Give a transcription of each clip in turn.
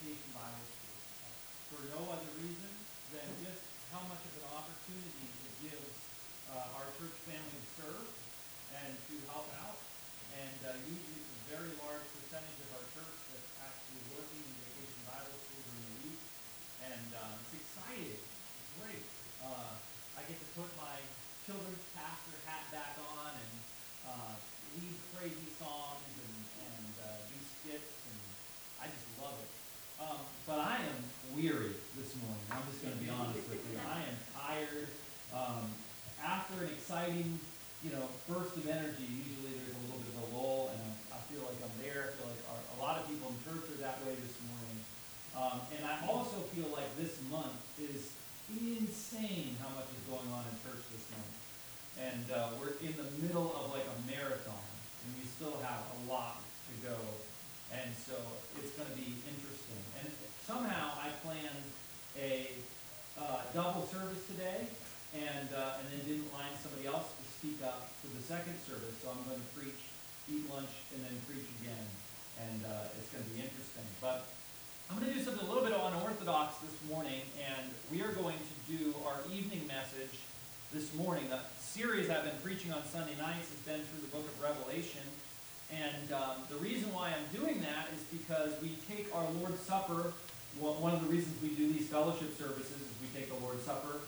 Vacation Bible School for no other reason than just how much of an opportunity it gives our church family to serve and to help out. And usually it's a very large percentage of our church that's actually working in Vacation Bible School during the week. And it's exciting. It's great. I get to put my children's pastor hat back on and lead crazy songs and do skits, and I just love it. But I am weary this morning. I'm just going to be honest with you. I am tired. After an exciting, burst of energy, usually there's a little bit of a lull, and I feel like I'm there. I feel like a lot of people in church are that way this morning. And I also feel like this month is insane how much is going on in church this month. And we're in the middle of like a marathon, and we still have a lot to go. And so it's going to be interesting. And somehow I planned a double service today, and then didn't line somebody else to speak up for the second service. So I'm going to preach, eat lunch, and then preach again. And it's going to be interesting. But I'm going to do something a little bit unorthodox this morning, and we are going to do our evening message this morning. The series I've been preaching on Sunday nights has been through the book of Revelation. And the reason why I'm doing that is because we take our Lord's Supper. Well, one of the reasons we do these fellowship services is we take the Lord's Supper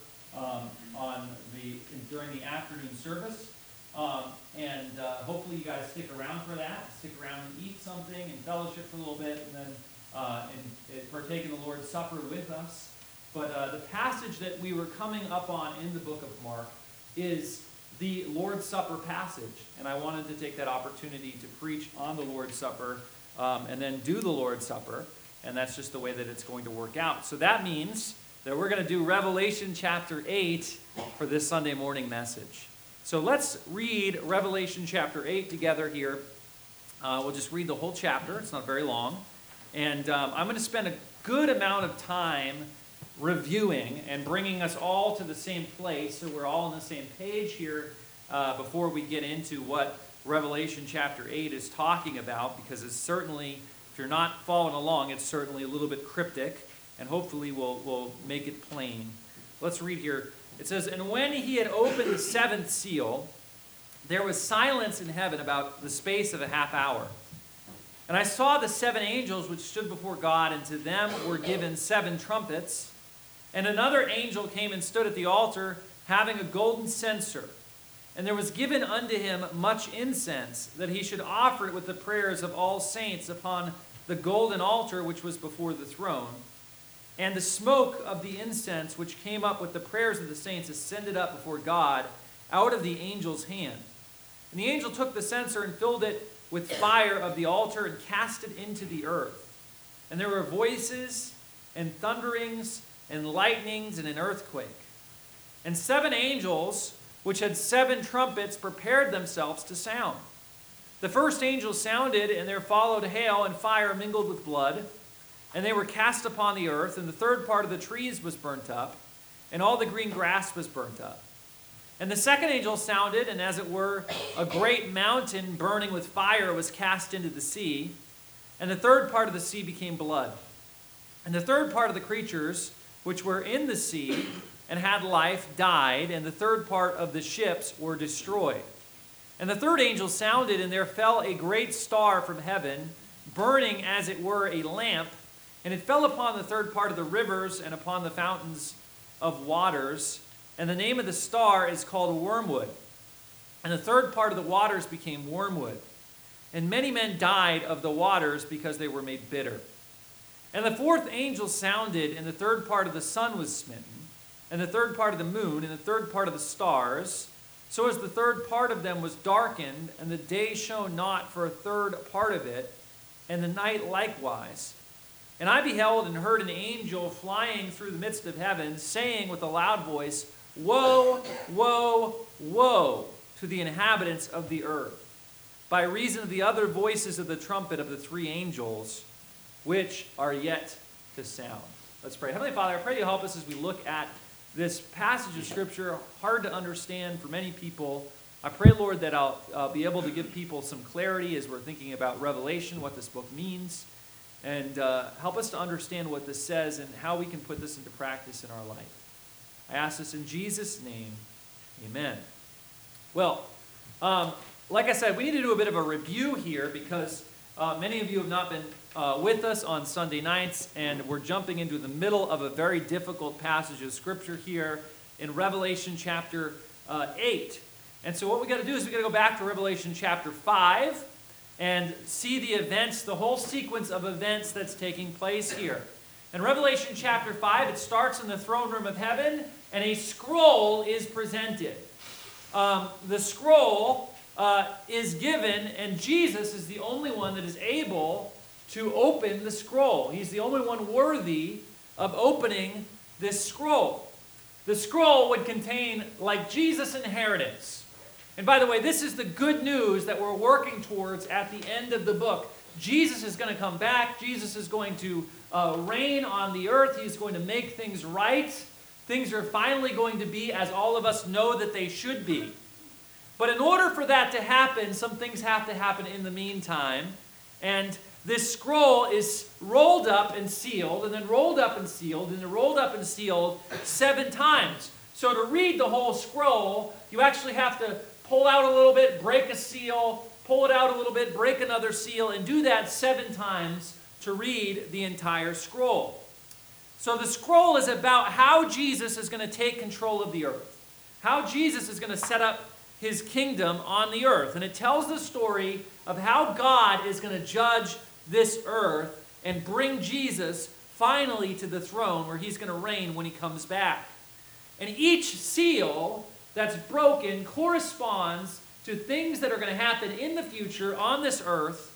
during the afternoon service. And hopefully you guys stick around for that. Stick around and eat something and fellowship for a little bit, and then partake in the Lord's Supper with us. But the passage that we were coming up on in the book of Mark is the Lord's Supper passage. And I wanted to take that opportunity to preach on the Lord's Supper and then do the Lord's Supper. And that's just the way that it's going to work out. So that means that we're going to do Revelation chapter 8 for this Sunday morning message. So let's read Revelation chapter 8 together here. We'll just read the whole chapter. It's not very long. And I'm going to spend a good amount of time reviewing and bringing us all to the same place so we're all on the same page here before we get into what Revelation chapter 8 is talking about, because it's certainly, if you're not following along, it's certainly a little bit cryptic, and hopefully we'll make it plain. Let's read here. It says, "And when he had opened the seventh seal, there was silence in heaven about the space of a half hour. And I saw the seven angels which stood before God, and to them were given seven trumpets. And another angel came and stood at the altar, having a golden censer. And there was given unto him much incense, that he should offer it with the prayers of all saints upon the golden altar which was before the throne. And the smoke of the incense which came up with the prayers of the saints ascended up before God out of the angel's hand. And the angel took the censer and filled it with fire of the altar and cast it into the earth. And there were voices and thunderings and lightnings and an earthquake. And seven angels, which had seven trumpets, prepared themselves to sound. The first angel sounded, and there followed hail and fire mingled with blood. And they were cast upon the earth, and the third part of the trees was burnt up, and all the green grass was burnt up. And the second angel sounded, and as it were, a great mountain burning with fire was cast into the sea, and the third part of the sea became blood. And the third part of the creatures which were in the sea and had life died, and the third part of the ships were destroyed. And the third angel sounded, and there fell a great star from heaven, burning as it were a lamp, and it fell upon the third part of the rivers and upon the fountains of waters. And the name of the star is called Wormwood. And the third part of the waters became wormwood. And many men died of the waters because they were made bitter. And the fourth angel sounded, and the third part of the sun was smitten, and the third part of the moon, and the third part of the stars, so as the third part of them was darkened, and the day shone not for a third part of it, and the night likewise. And I beheld and heard an angel flying through the midst of heaven, saying with a loud voice, Woe, woe, woe to the inhabitants of the earth, by reason of the other voices of the trumpet of the three angels, which are yet to sound." Let's pray. Heavenly Father, I pray you help us as we look at this passage of Scripture, hard to understand for many people. I pray, Lord, that I'll be able to give people some clarity as we're thinking about Revelation, what this book means. and help us to understand what this says and how we can put this into practice in our life. I ask this in Jesus' name. Amen. Well, like I said, we need to do a bit of a review here because many of you have not been with us on Sunday nights, and we're jumping into the middle of a very difficult passage of Scripture here in Revelation chapter 8. And so what we got to do is we got to go back to Revelation chapter 5 and see the events, the whole sequence of events that's taking place here. In Revelation chapter 5, it starts in the throne room of heaven, and a scroll is presented. The scroll is given, and Jesus is the only one that is able to open the scroll. He's the only one worthy of opening this scroll. The scroll would contain, like Jesus' inheritance. And by the way, this is the good news that we're working towards at the end of the book. Jesus is going to come back. Jesus is going to reign on the earth. He's going to make things right. Things are finally going to be as all of us know that they should be. But in order for that to happen, some things have to happen in the meantime. And this scroll is rolled up and sealed, and then rolled up and sealed, and then rolled up and sealed 7 times. So to read the whole scroll, you actually have to pull out a little bit, break a seal, pull it out a little bit, break another seal, and do that 7 times to read the entire scroll. So the scroll is about how Jesus is going to take control of the earth, how Jesus is going to set up his kingdom on the earth. And it tells the story of how God is going to judge this earth and bring Jesus finally to the throne where he's going to reign when he comes back. And each seal that's broken corresponds to things that are going to happen in the future on this earth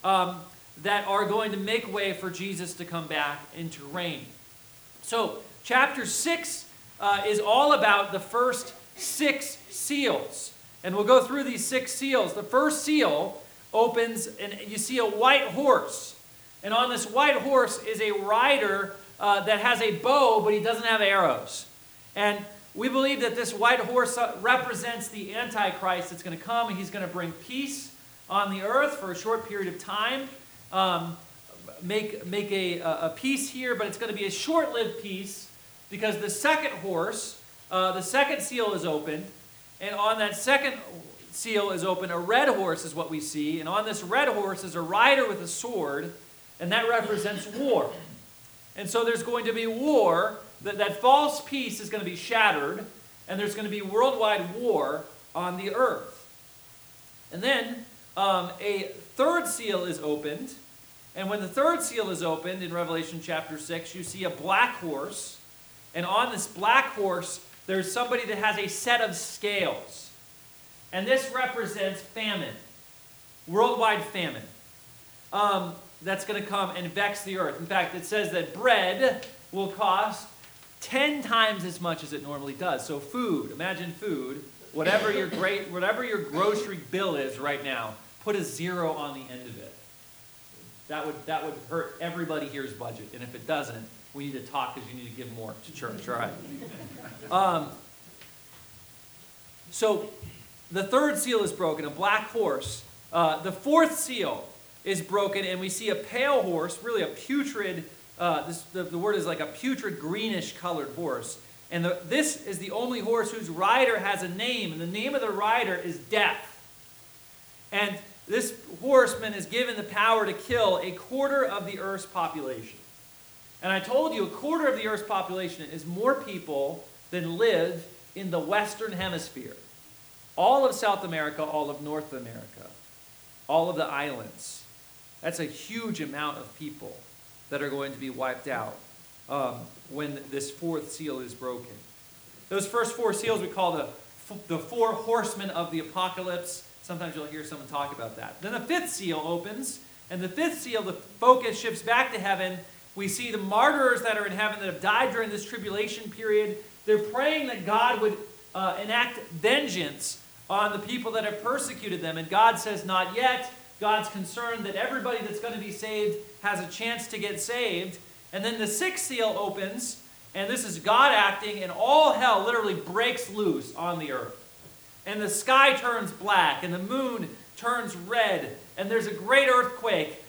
that are going to make way for Jesus to come back and to reign. So chapter 6 is all about the first 6 seals. And we'll go through these 6 seals. The first seal opens, and you see a white horse. And on this white horse is a rider that has a bow, but he doesn't have arrows. And we believe that this white horse represents the Antichrist that's going to come, and he's going to bring peace on the earth for a short period of time. Make a peace here, but it's going to be a short-lived peace because the second horse, the second seal is opened, and on that second seal is open, a red horse is what we see, and on this red horse is a rider with a sword, and that represents war. And so there's going to be war, that false peace is going to be shattered, and there's going to be worldwide war on the earth. And then a third seal is opened, and when the third seal is opened in Revelation chapter 6, you see a black horse, and on this black horse there's somebody that has a set of scales. And this represents famine, worldwide famine, that's going to come and vex the earth. In fact, it says that bread will cost 10 times as much as it normally does. So food, imagine food, whatever your grocery bill is right now, put a 0 on the end of it. That would hurt everybody here's budget. And if it doesn't, we need to talk because you need to give more to church, all right? So the third seal is broken, a black horse. The fourth seal is broken, and we see a pale horse, really a putrid, the word is like a putrid greenish colored horse. And this is the only horse whose rider has a name, and the name of the rider is Death. And this horseman is given the power to kill a quarter of the earth's population. And I told you, a quarter of the earth's population is more people than live in the Western Hemisphere. All of South America, all of North America, all of the islands. That's a huge amount of people that are going to be wiped out when this fourth seal is broken. Those first 4 seals we call the 4 horsemen of the apocalypse. Sometimes you'll hear someone talk about that. Then the 5th seal opens, and the 5th seal, the focus shifts back to heaven. We see the martyrs that are in heaven that have died during this tribulation period. They're praying that God would enact vengeance on the people that have persecuted them. And God says, not yet. God's concerned that everybody that's going to be saved has a chance to get saved. And then the 6th seal opens, and this is God acting, and all hell literally breaks loose on the earth. And the sky turns black, and the moon turns red, and there's a great earthquake,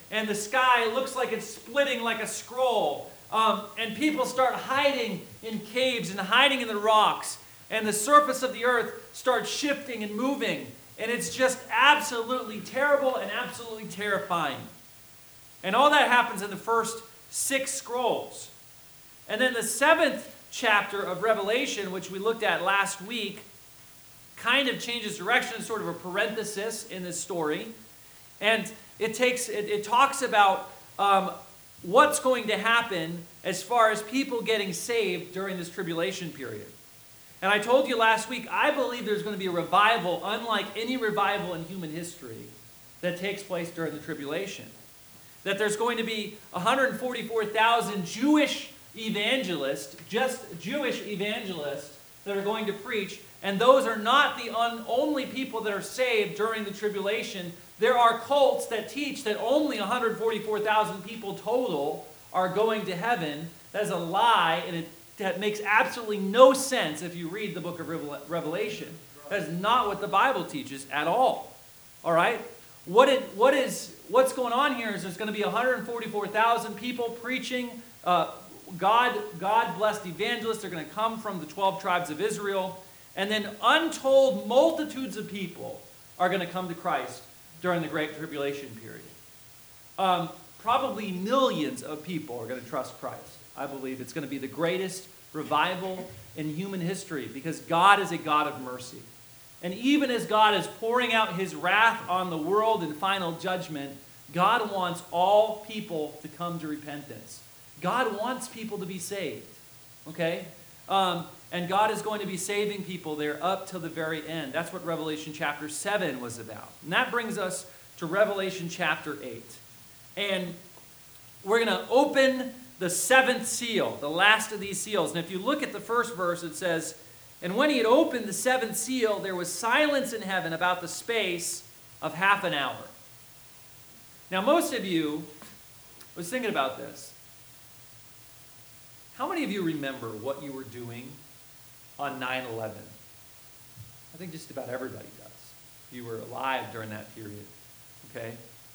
and the sky looks like it's splitting like a scroll. And people start hiding in caves and hiding in the rocks. And the surface of the earth starts shifting and moving. And it's just absolutely terrible and absolutely terrifying. And all that happens in the first 6 scrolls. And then the 7th chapter of Revelation, which we looked at last week, kind of changes direction, sort of a parenthesis in this story. And it talks about what's going to happen as far as people getting saved during this tribulation period. And I told you last week, I believe there's going to be a revival unlike any revival in human history that takes place during the tribulation. That there's going to be 144,000 Jewish evangelists, just Jewish evangelists, that are going to preach. And those are not the only people that are saved during the tribulation. There are cults that teach that only 144,000 people total are going to heaven. That is a lie, and that makes absolutely no sense if you read the book of Revelation. That is not what the Bible teaches at all. All right? What's going on here is there's going to be 144,000 people preaching. God-blessed evangelists are going to come from the 12 tribes of Israel. And then untold multitudes of people are going to come to Christ during the Great Tribulation period. Probably millions of people are going to trust Christ. I believe it's going to be the greatest revival in human history because God is a God of mercy. And even as God is pouring out his wrath on the world in final judgment, God wants all people to come to repentance. God wants people to be saved. Okay? And God is going to be saving people there up till the very end. That's what Revelation chapter 7 was about. And that brings us to Revelation chapter 8. And we're going to open the 7th seal, the last of these seals. And if you look at the first verse, it says, "And when he had opened the 7th seal, there was silence in heaven about the space of half an hour." Now, most of you, I was thinking about this. How many of you remember what you were doing on 9/11? I think just about everybody does. You were alive during that period. Okay?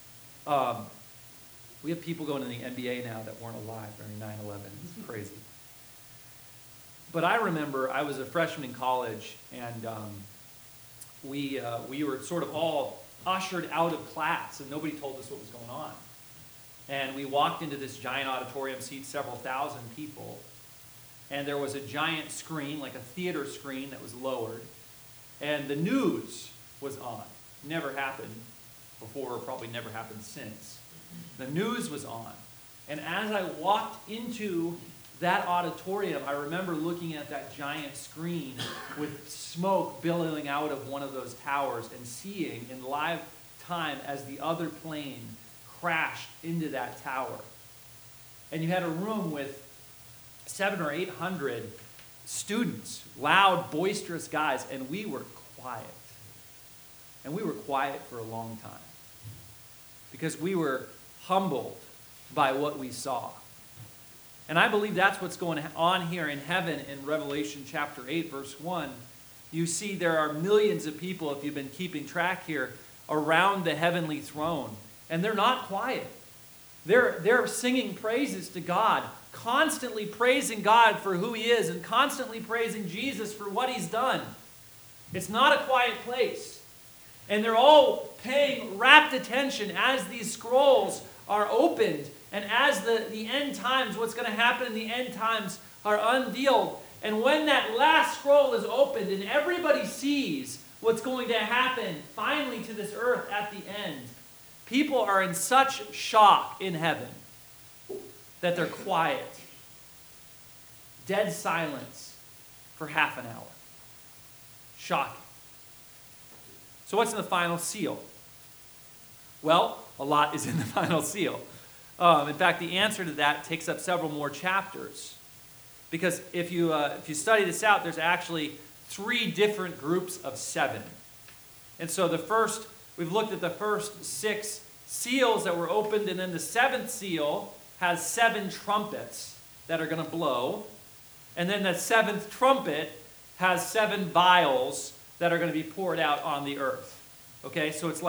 We have people going to the NBA now that weren't alive during 9/11. It's crazy. But I remember I was a freshman in college, and we were sort of all ushered out of class, and nobody told us what was going on. And we walked into this giant auditorium, seats several thousand people, and there was a giant screen, like a theater screen that was lowered, and the news was on. Never happened before, probably never happened since. The news was on. And as I walked into that auditorium, I remember looking at that giant screen with smoke billowing out of one of those towers and seeing in live time as the other plane crashed into that tower. And you had a room with 700 or 800 students, loud, boisterous guys, and we were quiet. And we were quiet for a long time because we were humbled by what we saw. And I believe that's what's going on here in heaven in Revelation chapter 8, verse 1. You see there are millions of people, if you've been keeping track here, around the heavenly throne. And they're not quiet. They're singing praises to God, constantly praising God for who he is and constantly praising Jesus for what he's done. It's not a quiet place. And they're all paying rapt attention as these scrolls are opened and as the end times, what's going to happen in the end times are unveiled. And when that last scroll is opened and everybody sees what's going to happen finally to this earth at the end, people are in such shock in heaven that they're quiet. Dead silence for half an hour. Shocking. So what's in the final seal? Well, a lot is in the final seal. In fact, the answer to that takes up several more chapters. Because if you study this out, there's actually 3 different groups of 7. And so we've looked at the first 6 seals that were opened, and then the 7th seal has 7 trumpets that are going to blow. And then the 7th trumpet has 7 vials that are going to be poured out on the earth. Okay, so it's like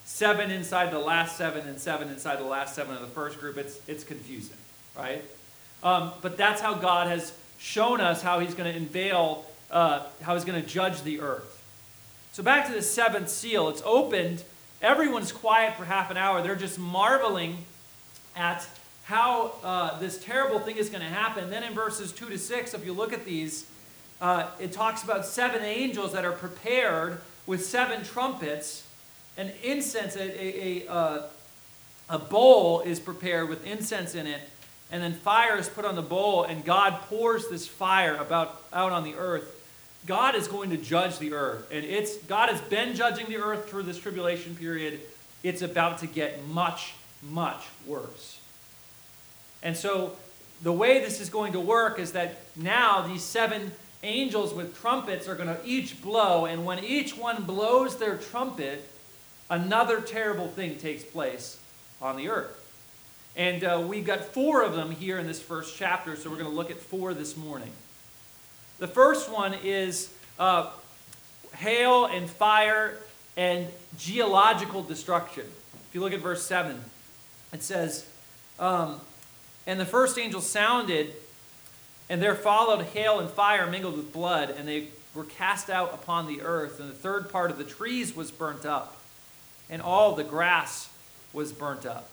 7 inside the last 7 and 7 inside the last 7 of the first group, it's confusing, right? But that's how God has shown us how he's going to unveil, how he's going to judge the earth. So back to the seventh seal. It's opened. Everyone's quiet for half an hour. They're just marveling at how this terrible thing is going to happen. Then in verses 2 to 6, if you look at these, it talks about 7 angels that are prepared with 7 trumpets, and incense, a bowl is prepared with incense in it, and then fire is put on the bowl, and God pours this fire out on the earth. God is going to judge the earth, and God has been judging the earth through this tribulation period. It's about to get much, much worse. And so the way this is going to work is that now these 7 angels with trumpets are going to each blow, and when each one blows their trumpet, another terrible thing takes place on the earth. And we've got 4 of them here in this first chapter, so we're going to look at 4 this morning. The first one is hail and fire and geological destruction. If you look at verse 7, it says, and the first angel sounded, and there followed hail and fire mingled with blood, and they were cast out upon the earth, and the third part of the trees was burnt up, and all the grass was burnt up.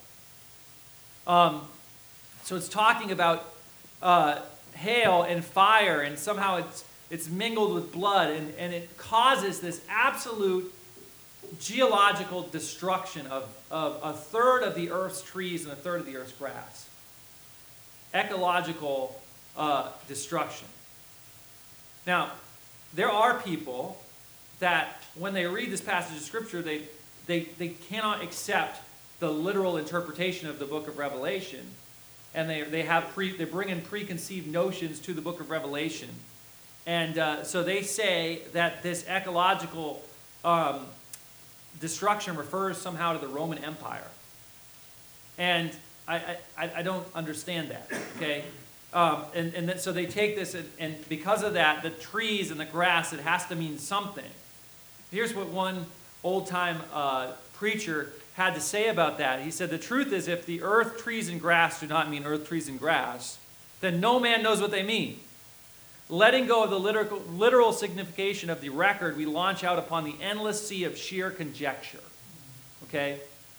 So it's talking about hail and fire, and somehow it's mingled with blood, and it causes this absolute geological destruction of a third of the earth's trees and a third of the earth's grass. Ecological destruction. Now, there are people that when they read this passage of Scripture, they cannot accept the literal interpretation of the book of Revelation, and they bring in preconceived notions to the book of Revelation, and so they say that this ecological destruction refers somehow to the Roman Empire, and I don't understand that. Okay, so they take this, and because of that, the trees and the grass, it has to mean something. Here's what one old-time preacher had to say about that. He said, the truth is, if the earth, trees, and grass do not mean earth, trees, and grass, then no man knows what they mean. Letting go of the literal signification of the record, we launch out upon the endless sea of sheer conjecture. Okay?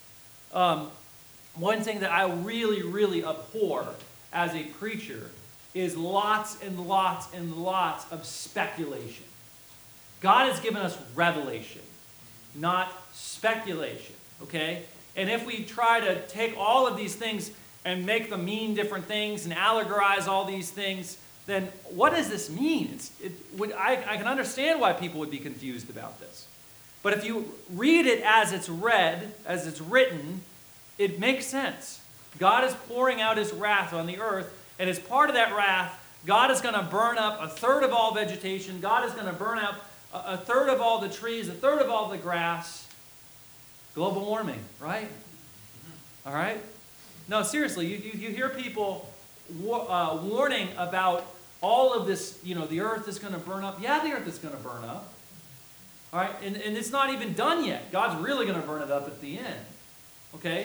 One thing that I really, really abhor as a preacher is lots and lots and lots of speculation. God has given us revelation, not speculation. Okay? And if we try to take all of these things and make them mean different things and allegorize all these things, then what does this mean? I can understand why people would be confused about this. But if you read it as it's read, as it's written, it makes sense. God is pouring out his wrath on the earth, and as part of that wrath, God is going to burn up a third of all vegetation. God is going to burn up a third of all the trees, a third of all the grass. Global warming, right? All right? No, seriously, you hear people warning about all of this, the earth is going to burn up. Yeah, the earth is going to burn up. All right? And it's not even done yet. God's really going to burn it up at the end. Okay?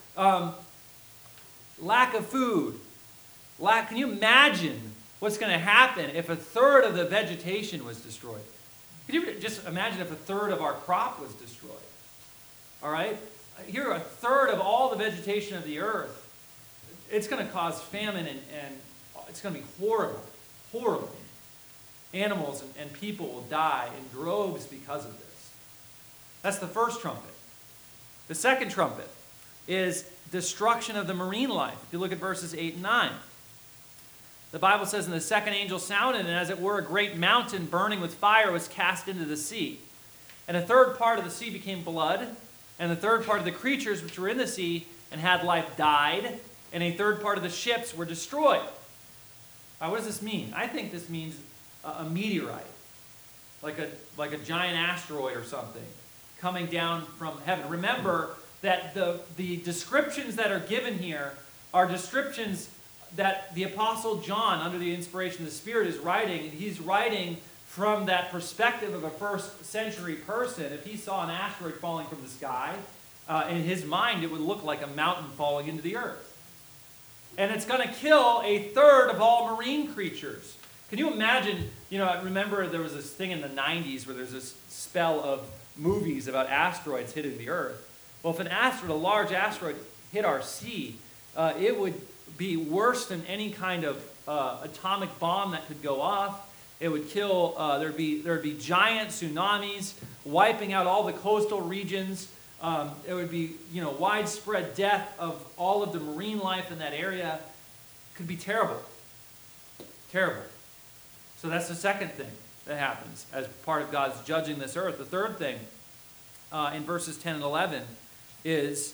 Lack of food. Can you imagine what's going to happen if a third of the vegetation was destroyed? Could you just imagine if a third of our crop was destroyed? All right? Here, a third of all the vegetation of the earth. It's going to cause famine, and it's going to be horrible. Horrible. Animals and people will die in droves because of this. That's the first trumpet. The second trumpet is destruction of the marine life. If you look at verses 8 and 9. The Bible says, and the second angel sounded, and as it were a great mountain burning with fire was cast into the sea. And a third part of the sea became blood, and the third part of the creatures which were in the sea and had life died, and a third part of the ships were destroyed. Now, what does this mean? I think this means a meteorite, like a giant asteroid or something, coming down from heaven. Remember that the descriptions that are given here are descriptions that the Apostle John, under the inspiration of the Spirit, is writing. And he's writing from that perspective of a first century person. If he saw an asteroid falling from the sky, in his mind, it would look like a mountain falling into the earth. And it's going to kill a third of all marine creatures. Can you imagine, I remember there was this thing in the 90s where there's this spell of movies about asteroids hitting the earth. Well, if a large asteroid hit our sea, it would be worse than any kind of atomic bomb that could go off. It would kill, there'd be giant tsunamis wiping out all the coastal regions. It would be, widespread death of all of the marine life in that area. It could be terrible. Terrible. So that's the second thing that happens as part of God's judging this earth. The third thing in verses 10 and 11 is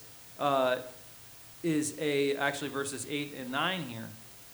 actually verses 8 and 9 here,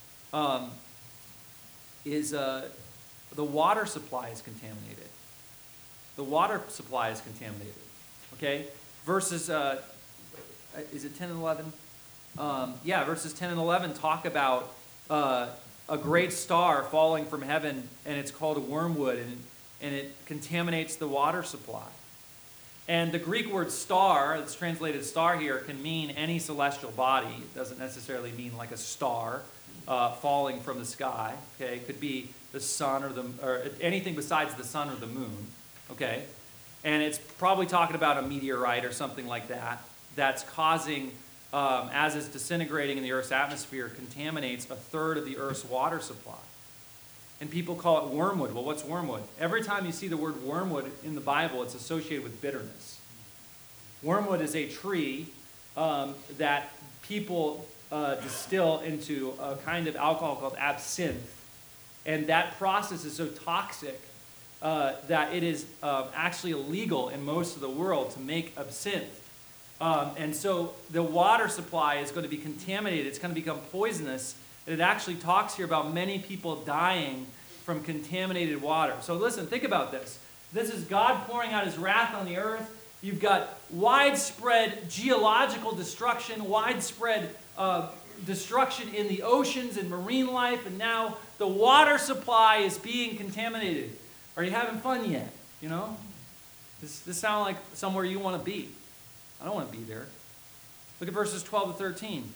the water supply is contaminated. The water supply is contaminated. Okay? Verses, is it 10 and 11? Verses 10 and 11 talk about a great star falling from heaven, and it's called a wormwood, and it contaminates the water supply. And the Greek word star, that's translated star here, can mean any celestial body. It doesn't necessarily mean like a star falling from the sky. Okay, it could be the sun or anything besides the sun or the moon. Okay, and it's probably talking about a meteorite or something like that that's causing, as it's disintegrating in the Earth's atmosphere, contaminates a third of the Earth's water supply. And people call it wormwood. Well, what's wormwood? Every time you see the word wormwood in the Bible, it's associated with bitterness. Wormwood is a tree that people distill into a kind of alcohol called absinthe. And that process is so toxic that it is actually illegal in most of the world to make absinthe. And so the water supply is going to be contaminated. It's going to become poisonous. And it actually talks here about many people dying from contaminated water. So listen, think about this. This is God pouring out his wrath on the earth. You've got widespread geological destruction, widespread destruction in the oceans and marine life, and now the water supply is being contaminated. Are you having fun yet? This sounds like somewhere you want to be. I don't want to be there. Look at verses 12 to 13.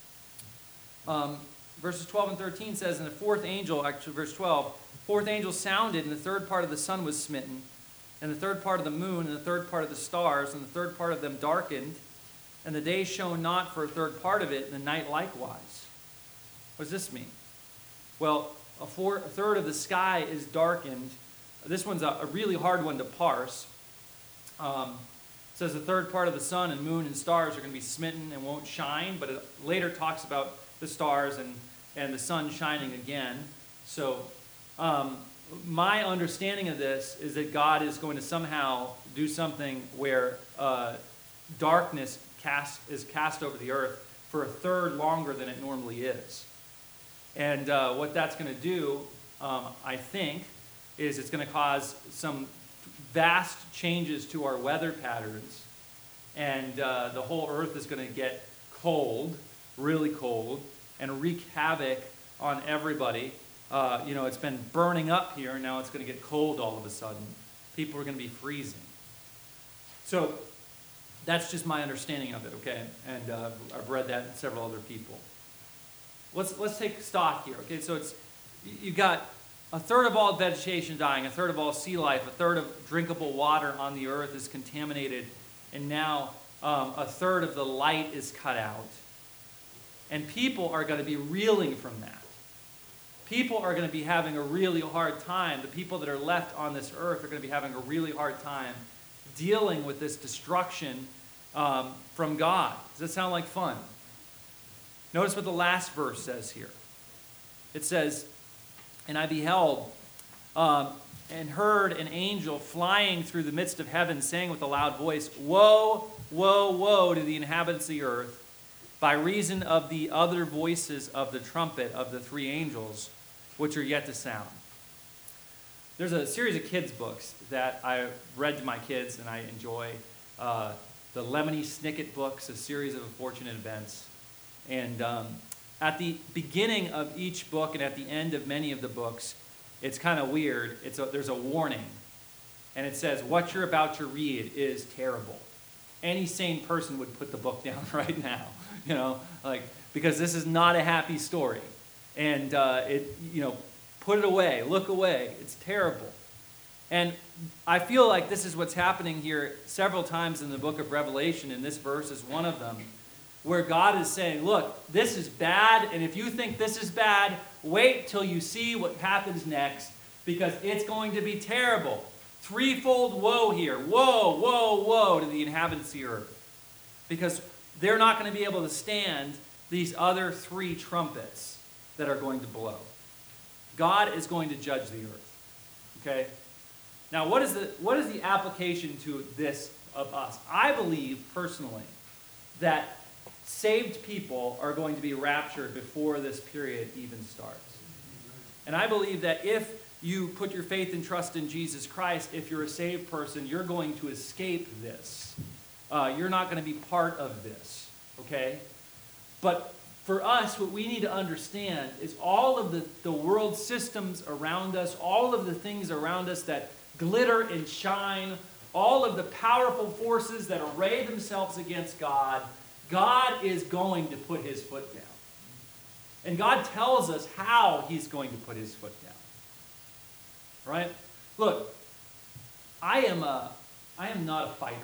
Verses 12 and 13 says, and the fourth angel, actually verse 12, fourth angel sounded, and the third part of the sun was smitten, and the third part of the moon, and the third part of the stars, and the third part of them darkened, and the day shone not for a third part of it, and the night likewise. What does this mean? Well, a third of the sky is darkened. This one's a really hard one to parse. It says the third part of the sun and moon and stars are going to be smitten and won't shine, but it later talks about the stars and the sun shining again. So my understanding of this is that God is going to somehow do something where darkness is cast over the earth for a third longer than it normally is. And what that's going to do, I think, is it's going to cause some vast changes to our weather patterns. And the whole earth is going to get cold, really cold, and wreak havoc on everybody. It's been burning up here, and now it's going to get cold all of a sudden. People are going to be freezing. So that's just my understanding of it, okay? And I've read that in several other people. Let's take stock here, okay? So you've got a third of all vegetation dying, a third of all sea life, a third of drinkable water on the earth is contaminated, and now a third of the light is cut out. And people are going to be reeling from that. People are going to be having a really hard time. The people that are left on this earth are going to be having a really hard time dealing with this destruction from God. Does that sound like fun? Notice what the last verse says here. It says, and I beheld and heard an angel flying through the midst of heaven, saying with a loud voice, Woe, woe, woe to the inhabitants of the earth, by reason of the other voices of the trumpet of the three angels, which are yet to sound. There's a series of kids' books that I read to my kids, and I enjoy. The Lemony Snicket books, a series of unfortunate events. And at the beginning of each book and at the end of many of the books, it's kind of weird. There's a warning. And it says, what you're about to read is terrible. any sane person would put the book down right now, because this is not a happy story. And, put it away, look away. It's terrible. And I feel like this is what's happening here several times in the book of Revelation, and this verse is one of them, where God is saying, look, this is bad, and if you think this is bad, wait till you see what happens next, because it's going to be terrible. Threefold woe here. Woe, woe, woe to the inhabitants of the earth. Because they're not going to be able to stand these other three trumpets that are going to blow. God is going to judge the earth. Okay? Now, what is the application to this of us? I believe, personally, that saved people are going to be raptured before this period even starts. And I believe that if you put your faith and trust in Jesus Christ, if you're a saved person, you're going to escape this. You're not going to be part of this, okay? But for us, what we need to understand is all of the world systems around us, all of the things around us that glitter and shine, all of the powerful forces that array themselves against God, God is going to put his foot down. And God tells us how he's going to put his foot down. Right? Look, I am not a fighter.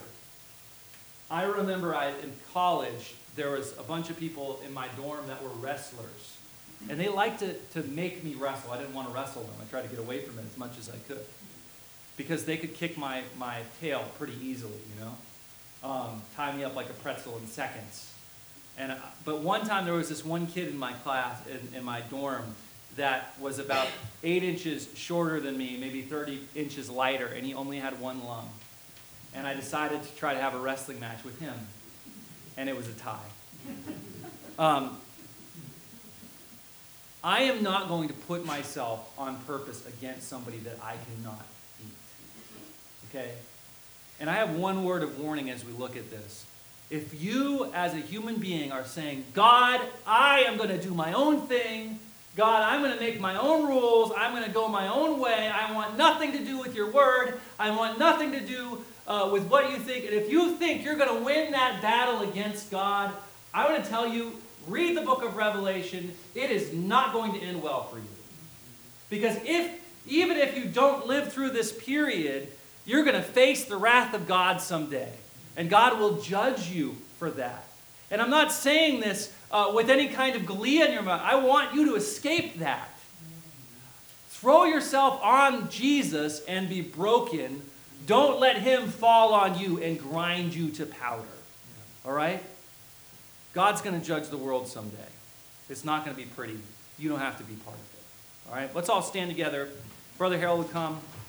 I remember in college, there was a bunch of people in my dorm that were wrestlers. And they liked to make me wrestle. I didn't want to wrestle them. I tried to get away from it as much as I could. Because they could kick my tail pretty easily, tie me up like a pretzel in seconds. But one time there was this one kid in my class, in my dorm, that was about 8 inches shorter than me, maybe 30 inches lighter, and he only had one lung. And I decided to try to have a wrestling match with him. And it was a tie. I am not going to put myself on purpose against somebody that I cannot beat. Okay? And I have one word of warning as we look at this. If you, as a human being, are saying, God, I am going to do my own thing. God, I'm going to make my own rules. I'm going to go my own way. I want nothing to do with your word. I want nothing to do with what you think. And if you think you're going to win that battle against God, I want to tell you, read the book of Revelation. It is not going to end well for you. Because even if you don't live through this period, you're going to face the wrath of God someday. And God will judge you for that. And I'm not saying this with any kind of glee in your mind. I want you to escape that. Throw yourself on Jesus and be broken. Don't let him fall on you and grind you to powder. All right? God's going to judge the world someday. It's not going to be pretty. You don't have to be part of it. All right? Let's all stand together. Brother Harold would come.